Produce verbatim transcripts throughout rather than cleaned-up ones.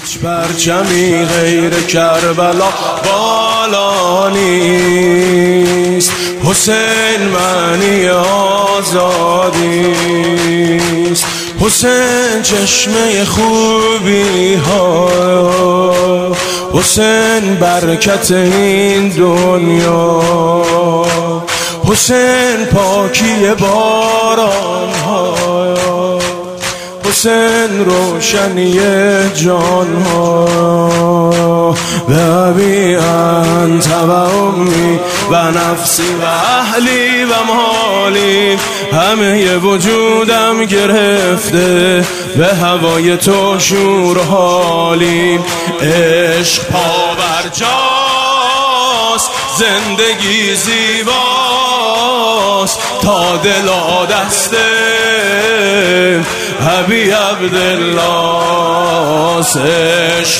هیچ پرچمی غیر کربلا بالا نیست. حسین معنی آزادیست. حسین چشمه خوبی ها. حسین برکت این دنیا. حسین پاکی باران ها. حسین روشنی جان ها. به ابی انت و امی و نفسی و اهلی و مالی. همه وجودم گرفته به هوای تو شور حالی. عشق پاورجاست، زندگی زیباست، تا دلا دسته ابی عبدالله. عشق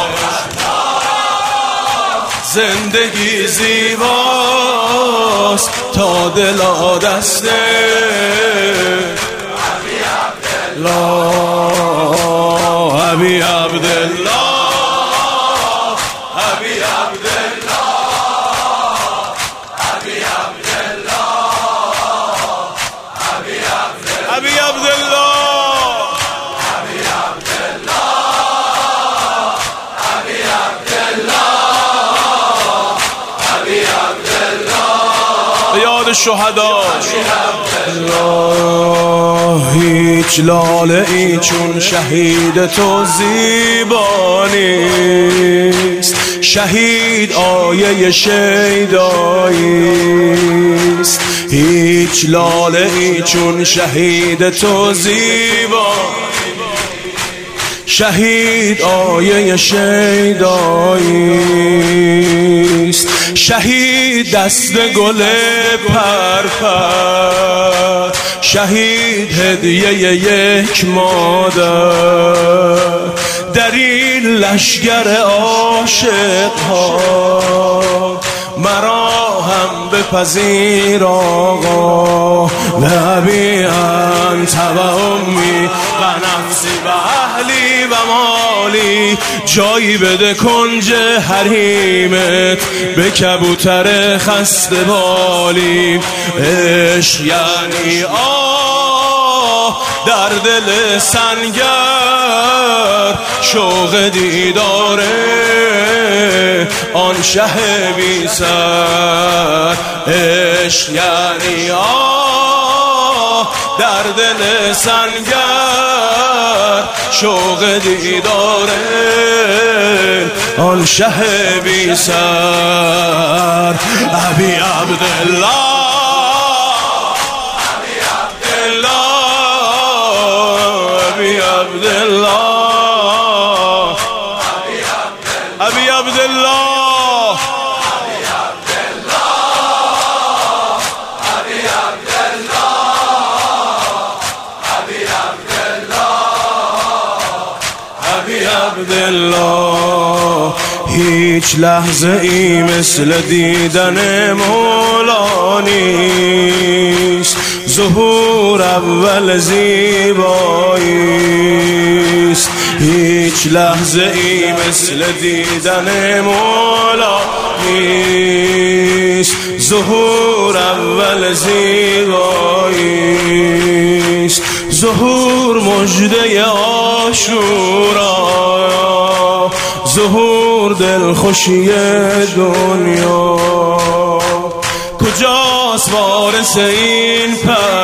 پاورجاست، زندگی زیباست، تا دلا دسته ابی عبدالله. ابی عبدالله، ابی عبدالله، ابی عبدالله، ابی عبدالله، ابی عبدالله، ابی عبدالله، ابی عبدالله. به یاد شهدا. هیچ لاله ای چون شهید تو زیبا نیست. شهید آیه شیداییست. هیچ لاله ای چون شهید تو زیبا. شهید آیه شیداییست. شهید دست گل پرپر. شهید هدیه یک مادر. در این لشگر عاشق ها مرا هم بپذیر آقا. به ابی انت و امی و نفسی و اهلی و مالی. جایی بده کنج حریمت به کبوتر خسته بالی. عشق یعنی آه در دل سنگر. شوق دیداره آن شه بی سر. عشق یعنی آه در دل سنگر. شوق دیداره آن شه بی سر. ابی عبدالله، ابی عبدالله، ابی عبدالله، ابی عبدالله، ابی عبدالله، ابی عبدالله. هیچ لحظه ای مثل دیدن مولا نیست. ظهور اول زیباییست. هیچ لحظه ای مثل دیدن مولا نیست. ظهور اول زیباییست. ظهور مژده عاشورا. ظهور دلخوشی دنیا. کجاست وارث این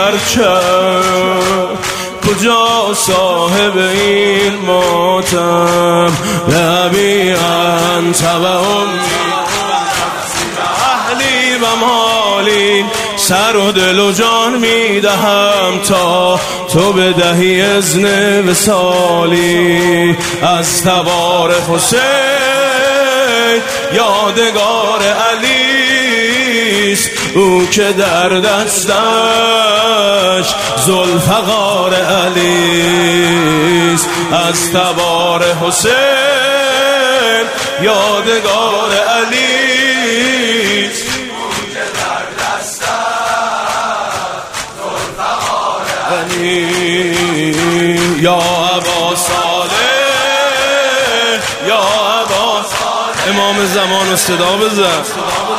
پرچم؟ کجا صاحب این ماتم؟ به ابی انت و امی و اهلی و مالی. سر و دل و جان میدهم تا تو بدهی اذن وصالی. از تبار حسین یادگار علیست. او که در دستش ذوالفقار علیست. از تبار حسین یادگار علیست. یا ابا صالح امام زمان و صدا بزن.